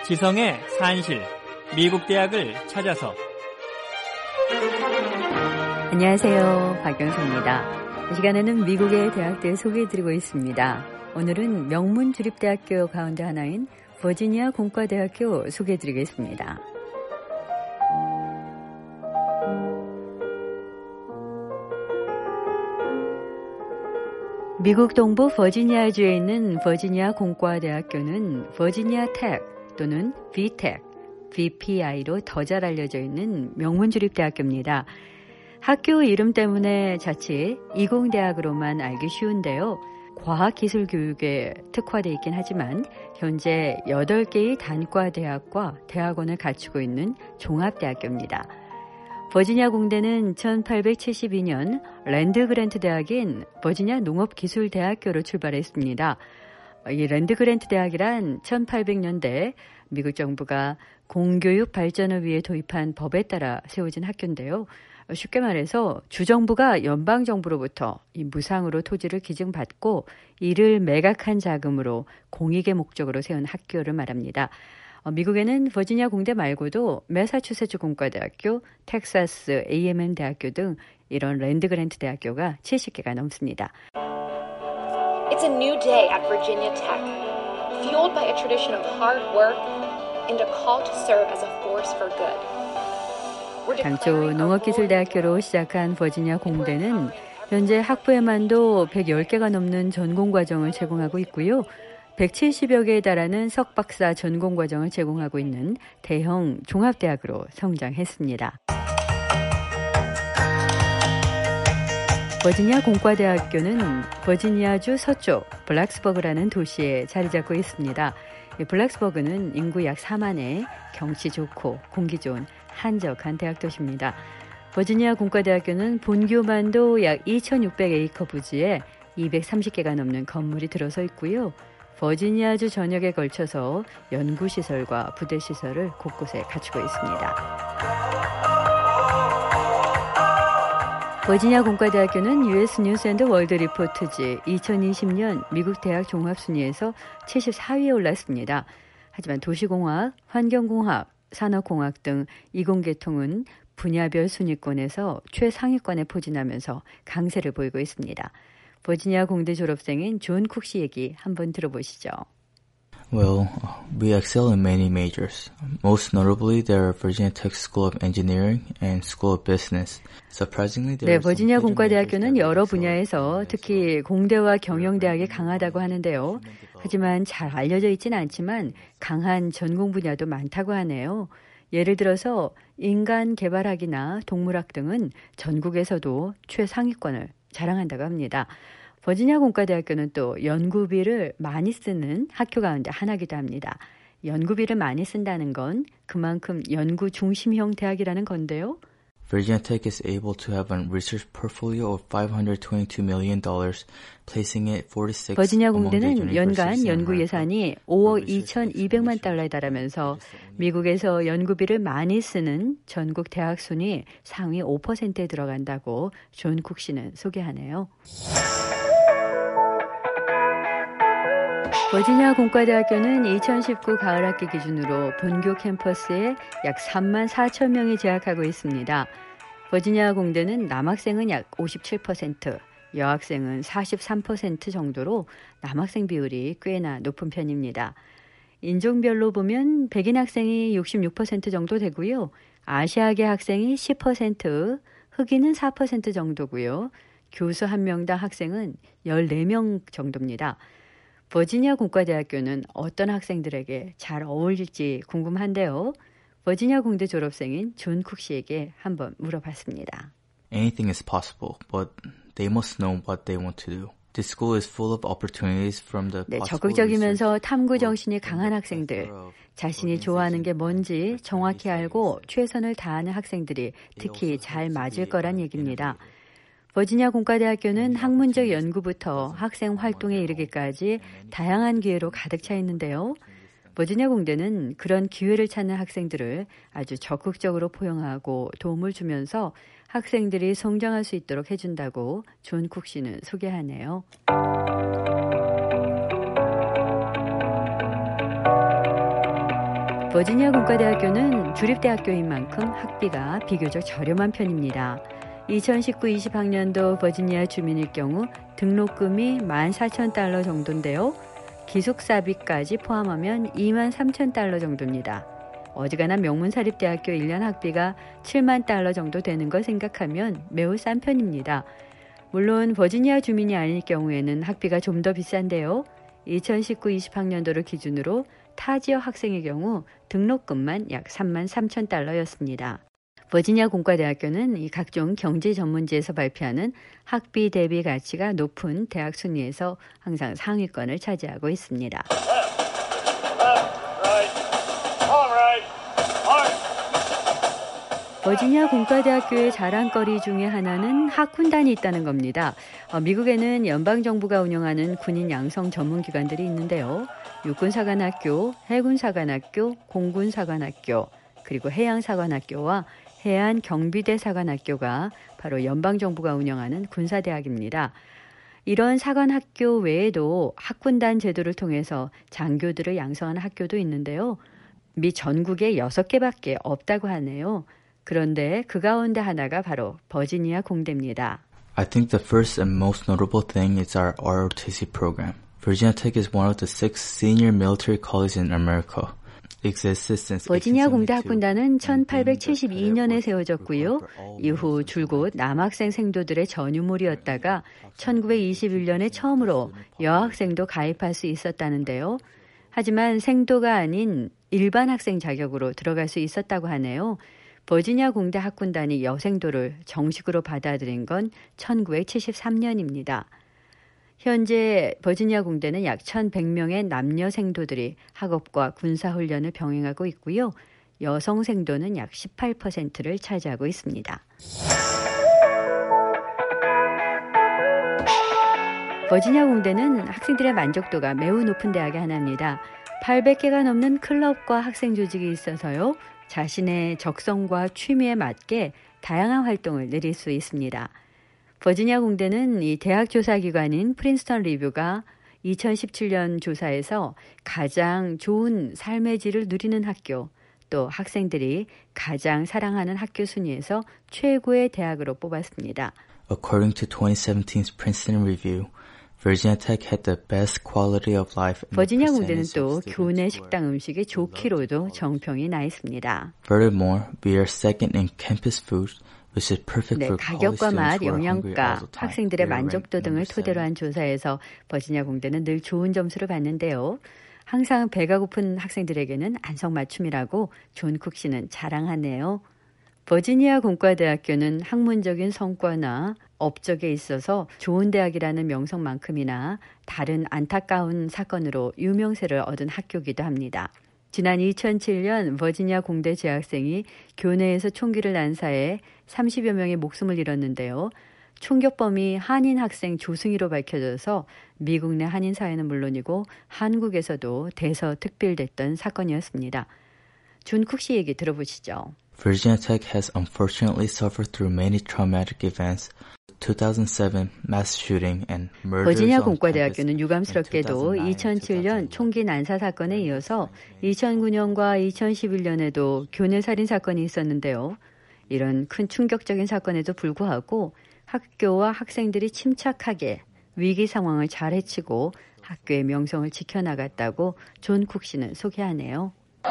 지성의 산실, 미국 대학을 찾아서. 안녕하세요. 박경수입니다. 이 시간에는 미국의 대학들 소개해드리고 있습니다. 오늘은 명문주립대학교 가운데 하나인 버지니아 공과대학교 소개해드리겠습니다. 미국 동부 버지니아주에 있는 버지니아 공과대학교는 버지니아 텍 또는 VTech, VPI로 더 잘 알려져 있는 명문주립대학교입니다. 학교 이름 때문에 자칫 이공대학으로만 알기 쉬운데요. 과학기술교육에 특화되어 있긴 하지만 현재 8개의 단과대학과 대학원을 갖추고 있는 종합대학교입니다. 버지니아 공대는 1872년 랜드그랜트 대학인 버지니아 농업기술대학교로 출발했습니다. 이 랜드그랜트 대학이란 1800년대 미국 정부가 공교육 발전을 위해 도입한 법에 따라 세워진 학교인데요. 쉽게 말해서 주정부가 연방정부로부터 이 무상으로 토지를 기증받고 이를 매각한 자금으로 공익의 목적으로 세운 학교를 말합니다. 미국에는 버지니아 공대 말고도 매사추세츠 공과대학교, 텍사스 A&M 대학교 등 이런 랜드그랜트 대학교가 70개가 넘습니다. It's a new day at Virginia Tech, fueled by a tradition of hard work and a call to serve as a force for good. 당초 농업기술대학교로 시작한 버지니아 공대는 현재 학부에만도 110개가 넘는 전공과정을 제공하고 있고요. 170여 개에 달하는 석박사 전공과정을 제공하고 있는 대형 종합대학으로 성장했습니다. 버지니아 공과대학교는 버지니아주 서쪽 블랙스버그라는 도시에 자리 잡고 있습니다. 블랙스버그는 인구 약 4만의 경치 좋고 공기 좋은 한적한 대학 도시입니다. 버지니아 공과대학교는 본교만도 약 2,600에이커 부지에 230개가 넘는 건물이 들어서 있고요. 버지니아주 전역에 걸쳐서 연구시설과 부대시설을 곳곳에 갖추고 있습니다. 버지니아 공과대학교는 US 뉴스 앤드 월드 리포트지 2020년 미국 대학 종합순위에서 74위에 올랐습니다. 하지만 도시공학, 환경공학, 산업공학 등 이공계통은 분야별 순위권에서 최상위권에 포진하면서 강세를 보이고 있습니다. 버지니아 공대 졸업생인 존 쿡 씨 얘기 한번 들어보시죠. Well, we excel in many majors. Most notably, there are Virginia Tech School of Engineering and School of Business. Surprisingly, there are 버지니아 공과대학교는 여러 분야에서 특히 공대와 경영대학이 강하다고 하는데요. 하지만 잘 알려져 있지는 않지만 강한 전공 분야도 많다고 하네요. 예를 들어서 인간 개발학이나 동물학 등은 전국에서도 최상위권을 자랑한다고 합니다. 버지니아 공과대학교는 또 연구비를 많이 쓰는 학교 가운데 하나이기도 합니다. 연구비를 많이 쓴다는 건 그만큼 연구 중심형 대학이라는 건데요. Virginia Tech is able to have a research portfolio of $522 million, placing it 46 버지니아 among the 공대는 연간 universities in 연구 America. 예산이 5억 2,200만 달러에 달하면서 미국에서 연구비를 많이 쓰는 전국 대학 순위 상위 5%에 들어간다고 존 쿡 씨는 소개하네요. 버지니아 공과대학교는 2019 가을학기 기준으로 본교 캠퍼스에 약 3만 4천 명이 재학하고 있습니다. 버지니아 공대는 남학생은 약 57%, 여학생은 43% 정도로 남학생 비율이 꽤나 높은 편입니다. 인종별로 보면 백인 학생이 66% 정도 되고요. 아시아계 학생이 10%, 흑인은 4% 정도고요. 교수 1명당 학생은 14명 정도입니다. 버지니아 공과대학교는 어떤 학생들에게 잘 어울릴지 궁금한데요. 버지니아 공대 졸업생인 존 쿡 씨에게 한번 물어봤습니다. Anything is possible, but they must know what they want to do. This school is full of opportunities from the 적극적이면서 탐구 정신이 강한 학생들, 자신이 좋아하는 게 뭔지 정확히 알고 최선을 다하는 학생들이 특히 잘 맞을 거란 얘기입니다. 버지니아 공과대학교는 학문적 연구부터 학생 활동에 이르기까지 다양한 기회로 가득 차 있는데요. 버지니아 공대는 그런 기회를 찾는 학생들을 아주 적극적으로 포용하고 도움을 주면서 학생들이 성장할 수 있도록 해준다고 존 쿡 씨는 소개하네요. 버지니아 공과대학교는 주립대학교인 만큼 학비가 비교적 저렴한 편입니다. 2019-20학년도 버지니아 주민일 경우 등록금이 $14,000 정도인데요. 기숙사비까지 포함하면 $23,000 정도입니다. 어지간한 명문사립대학교 1년 학비가 $70,000 정도 되는 걸 생각하면 매우 싼 편입니다. 물론 버지니아 주민이 아닐 경우에는 학비가 좀 더 비싼데요. 2019-20학년도를 기준으로 타 지역 학생의 경우 등록금만 약 $33,000였습니다. 버지니아 공과대학교는 이 각종 경제 전문지에서 발표하는 학비 대비 가치가 높은 대학 순위에서 항상 상위권을 차지하고 있습니다. 버지니아 공과대학교의 자랑거리 중에 하나는 학군단이 있다는 겁니다. 미국에는 연방정부가 운영하는 군인 양성 전문기관들이 있는데요. 육군사관학교, 해군사관학교, 공군사관학교, 그리고 해양사관학교와 해안경비대 사관학교가 바로 연방정부가 운영하는 군사대학입니다. 이런 사관학교 외에도 학군단 제도를 통해서 장교들을 양성하는 학교도 있는데요. 미 전국에 6개밖에 없다고 하네요. 그런데 그 가운데 하나가 바로 버지니아 공대입니다. I think the first and most notable thing is our ROTC program. Virginia Tech is one of the 6 senior military colleges in America. 버지니아 공대 학군단은 1872년에 세워졌고요. 이후 줄곧 남학생 생도들의 전유물이었다가 1921년에 처음으로 여학생도 가입할 수 있었다는데요. 하지만 생도가 아닌 일반 학생 자격으로 들어갈 수 있었다고 하네요. 버지니아 공대 학군단이 여생도를 정식으로 받아들인 건 1973년입니다. 현재 버지니아 공대는 약 1,100명의 남녀 생도들이 학업과 군사훈련을 병행하고 있고요. 여성 생도는 약 18%를 차지하고 있습니다. 버지니아 공대는 학생들의 만족도가 매우 높은 대학의 하나입니다. 800개가 넘는 클럽과 학생 조직이 있어서요. 자신의 적성과 취미에 맞게 다양한 활동을 내릴 수 있습니다. 버지니아 공대는 이 대학 조사기관인 프린스턴 리뷰가 2017년 조사에서 가장 좋은 삶의 질을 누리는 학교, 또 학생들이 가장 사랑하는 학교 순위에서 최고의 대학으로 뽑았습니다. According to 2017's Princeton Review, Virginia Tech had the best quality of life. 버지니아 공대는 또 교내 식당 음식이 좋기로도 정평이 나 있습니다. Furthermore, we are second in campus food. 네, 가격과 맛, 영양가, 학생들의 만족도 등을 토대로 한 조사에서 버지니아 공대는 늘 좋은 점수를 받는데요. 항상 배가 고픈 학생들에게는 안성맞춤이라고 존 쿡 씨는 자랑하네요. 버지니아 공과대학교는 학문적인 성과나 업적에 있어서 좋은 대학이라는 명성만큼이나 다른 안타까운 사건으로 유명세를 얻은 학교이기도 합니다. 지난 2007년 버지니아 공대 재학생이 교내에서 총기를 난사해 30여 명의 목숨을 잃었는데요. 총격범이 한인 학생 조승희로 밝혀져서 미국 내 한인 사회는 물론이고 한국에서도 대서특필됐던 사건이었습니다. 존 쿡 씨 얘기 들어보시죠. Virginia Tech has unfortunately suffered through many traumatic events. 2007 mass shooting and murders. 버지니아 공과대학교는 유감스럽게도 2007년 총기 난사 사건에 이어서 2009년과 2011년에도 교내 살인 사건이 있었는데요. 이런 큰 충격적인 사건에도 불구하고 학교와 학생들이 침착하게 위기 상황을 잘 해치고 학교의 명성을 지켜나갔다고 존 쿡 씨는 소개하네요.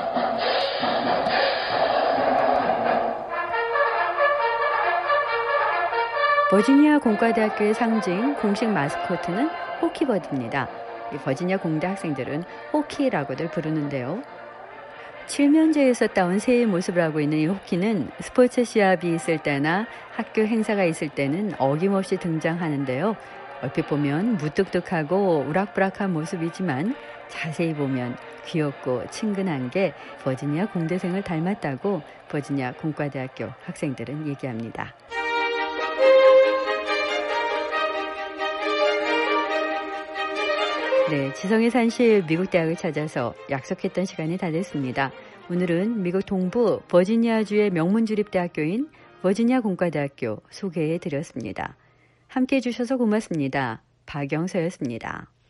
버지니아 공과대학교의 상징 공식 마스코트는 호키버드입니다. 버지니아 공대 학생들은 호키라고들 부르는데요. 칠면조에서 따온 새의 모습을 하고 있는 이 호키는 스포츠 시합이 있을 때나 학교 행사가 있을 때는 어김없이 등장하는데요. 얼핏 보면 무뚝뚝하고 우락부락한 모습이지만 자세히 보면 귀엽고 친근한 게 버지니아 공대생을 닮았다고 버지니아 공과대학교 학생들은 얘기합니다. 네, 지성의 산실 미국 대학을 찾아서 약속했던 시간이 다 됐습니다. 오늘은 미국 동부 버지니아주의 명문주립대학교인 버지니아 공과대학교 소개해 드렸습니다. 함께해 주셔서 고맙습니다. 박영서였습니다.